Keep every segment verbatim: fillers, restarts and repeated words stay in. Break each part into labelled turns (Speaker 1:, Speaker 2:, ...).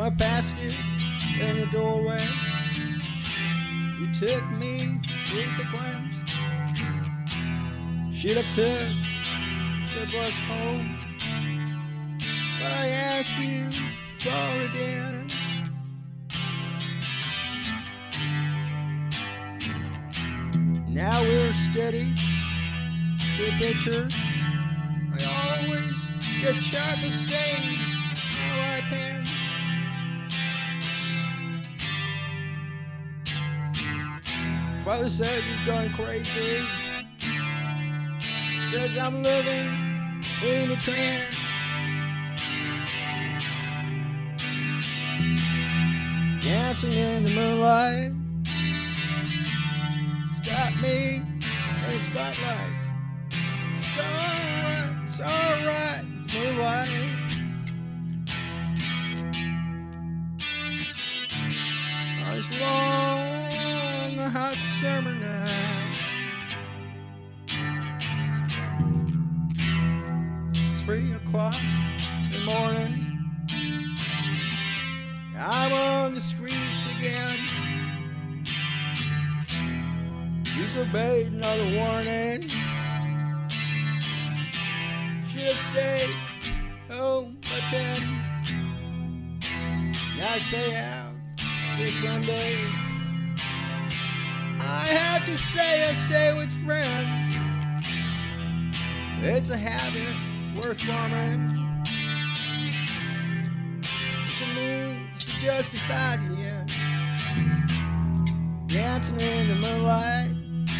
Speaker 1: I passed you in the doorway. You took me with a glance. Should have took the bus home, but I asked you for a dance. Now we're steady to the pictures. I always get shot in the stain. Now I pants. Father says he's going crazy. Says I'm living in a trance. Dancing in the moonlight. It's got me in the spotlight. It's alright, it's alright, it's moonlight. On this long, hot summer night. It's three o'clock in the morning. I'm on the streets again. Disobeyed another warning. Should have stayed home by ten. Now I say out this Sunday. I have to say I stay with friends. It's a habit worth forming. It's a means to justify the end. Dancing in the moonlight.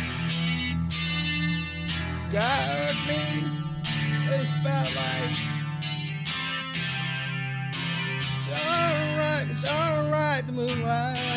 Speaker 1: It's got me in the spotlight. It's alright, it's alright, the moonlight.